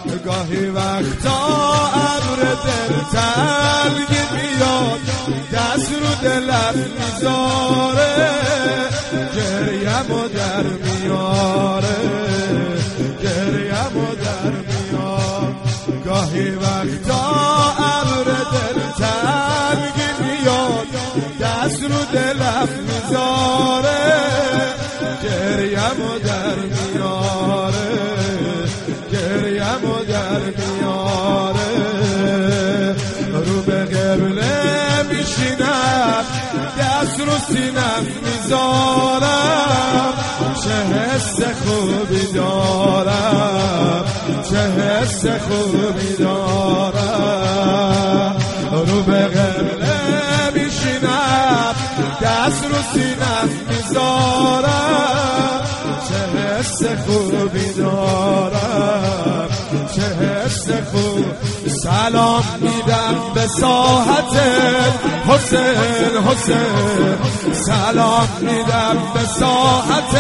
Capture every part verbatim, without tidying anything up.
گاهی وقتا ابر دلتنگی میاد دست رو دلم میذاره گریه‌مو در میاره گریه‌مو در میاره گاهی وقتا ابر دلتنگی میاد دست رو دلم میذاره گریه‌مو در میاره گریه‌مو در میاره رو به قبله میشینم دست رو سینم میذارم چه حس خوبی دارم چه حس خوبی دارم رو به قبله میشینم دست رو سینم میذارم چه حس خوبی دارم چه حس خوب سلام میدم به ساحت حسین حسین سلام میدم به ساحت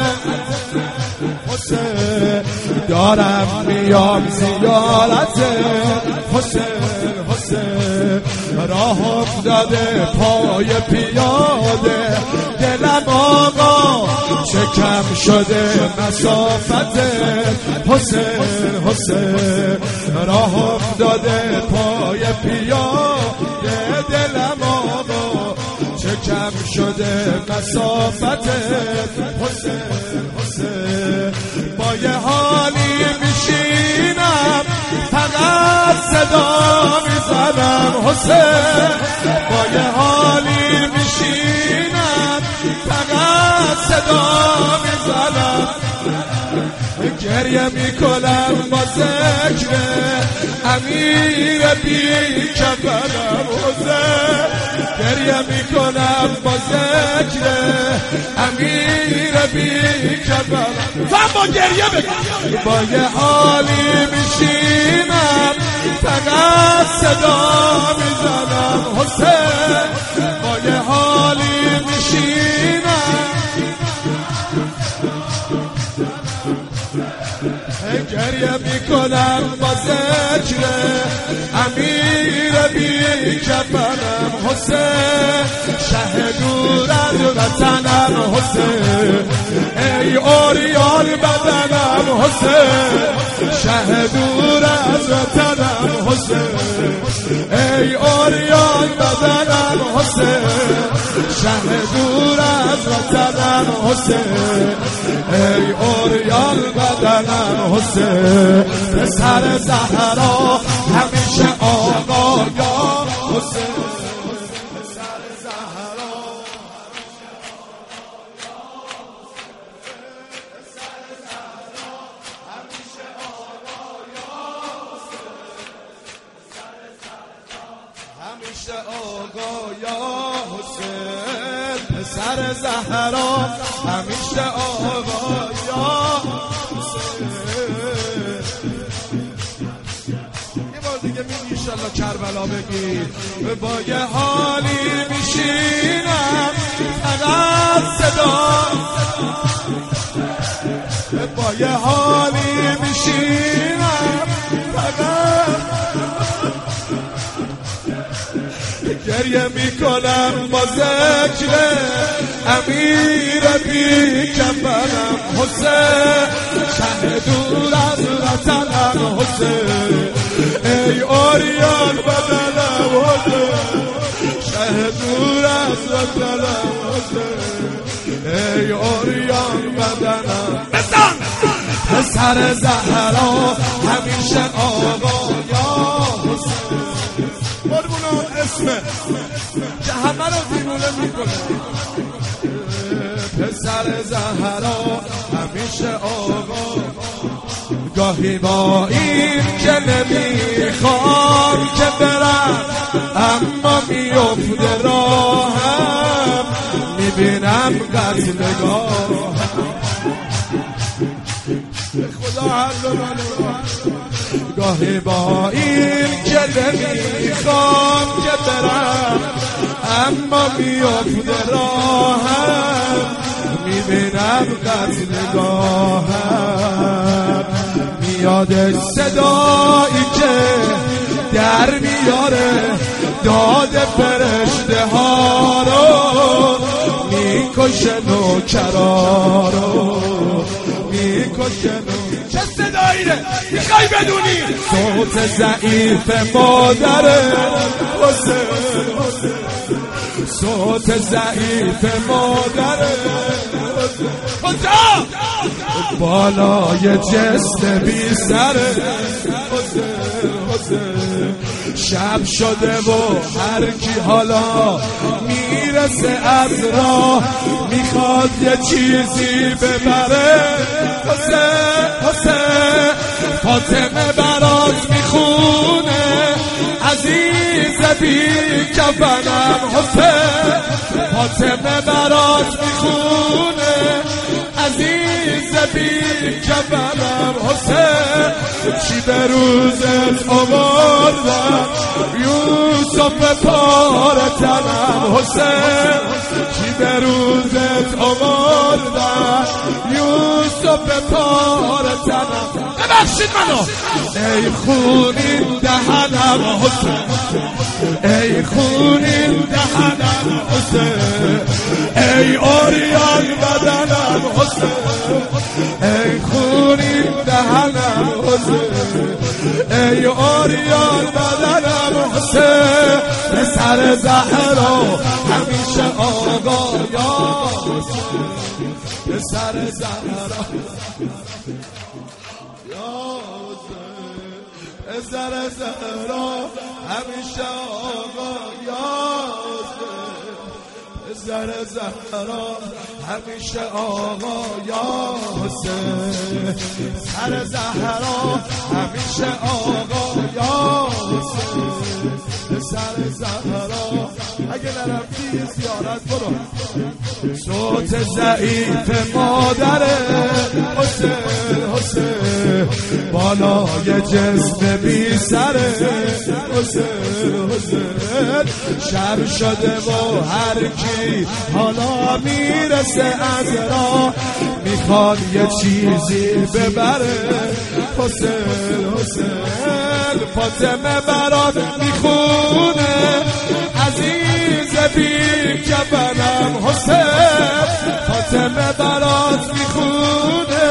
حسین دارم میام زیارت حسین حسین راه افتاده پای پیاده دلم آقا شکم شده مسافت حسین حسین راه افتاده پای پیاده دلم آقا شکم شده مسافت حسین حسین با یه حالی میشینم فقط صدا میزنم حسین با یه حالی میشینم فقط صدا میزنم گریه میکنم با ذکر امیر بی کفنم حسین گریه میکنم با ذکر امیر بی کفنم فهم با گریه بگم با یه حالی میشینم فقط صدا میزنم حسین با یه حالی میشینم گریه میکنم با ذکر امیر بی کفنم حسین شه دور از وطنم حسین ای اوریان بدنم حسین شه دور از وطنم حسین ای اوریان بدنم حسین شه دور از وطنم حسین ای اوریان بدنم حسین پسر زهرا همیشه آقا یا حسین پسر زهرا پسر زهرا همیشه آقا یا همیشه آقا یا حسین پسر زهرا همیشه آقا یا دیگه میگی ایشالله کربلا بگی با یه حالی میشینم فقط صدا با یه حالی میشینم فقط گریه میکنم با ذکر امیر بی کفنم حسین شه دور از وطنم حسین ای اوریان بدنم حسین شه دور از وطنم حسین ای اوریان بدنم بزن پسر زهرا همیشه آقا یا حسین قربونان اسمه که همه رو دیوونه میکنه پسر زهرا همیشه آقا گاهی با این که نمیخوام که برم اما میفته راهم میبینم قتلگاهم خدا حل منو گاهی با این که نمیخوام که برم اما میفته راهم میبینم قتلگاهم میاد صدایی که در میاره داد فرشته ها رو، میکشه نوکرا رو، میکشه نوکرا. چه صداییه میخوای بدونی؟ صوت ضعیف مادره حسین، صوت ضعیف مادره کجا؟ بالای جسم بی سره حسین، حسین. شب شده و هر کی حالا میرسه از راه میخواد یه چیزی ببره. حسین، حسین. فاطمه برات میخونه عزیز بی کفنم حسین، فاطمه برات میخونه عزیز بی کفنم حسین. چی به روزت آوردم یوسف پاره تنم حسین، چی به روزت آوردم یوسف پاره تنم. ببخشید منو. ای خونین دهنم حسین، ای خونین دهنم حسین، ای اوریان بدنم حسین، ای خونین دهنم حسین، ای اوریان بدنم حسین. پسر زهرا همیشه آقا یا پسر زهرا یا پسر زهرا همیشه آقا یا پسر زهرا همیشه آقا یا حسین، پسر زهرا همیشه آقا یا حسین، پسر زهرا. اگه نرفتی زیارت برو. صوت ضعیف مادره حسین، حسین. بالای جسم بی سره حسین، حسین. شب شده و هر کی حالا میرسه از راه میخواد یه چیزی ببره. حسین، حسین. فاطمه برات میخونه عزیز بی کفنم حسین، فاطمه برات میخونه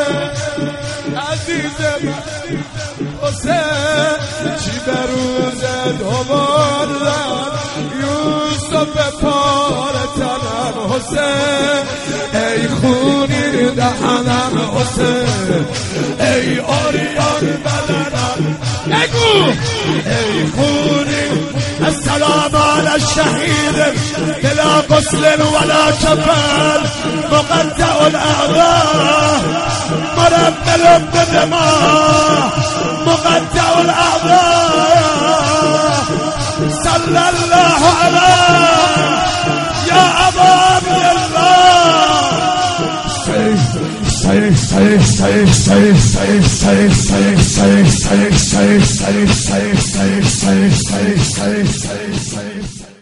عزیز حسین. چی به روزت آوردم یوسف پاره تنم حسین، ای خونی دهنم حسین، ای آریان بدنم. نگو ای خونی. السلام على الشهيد بلا غسل ولا كفن مقطع الأعضاء مرمل بدماء مقطع الأعضاء صلى الله عليه يا أبا عبد الله. Say, say, say, say, say, say, say, say, say, say, say, say, say, say, say, say, say, say, say.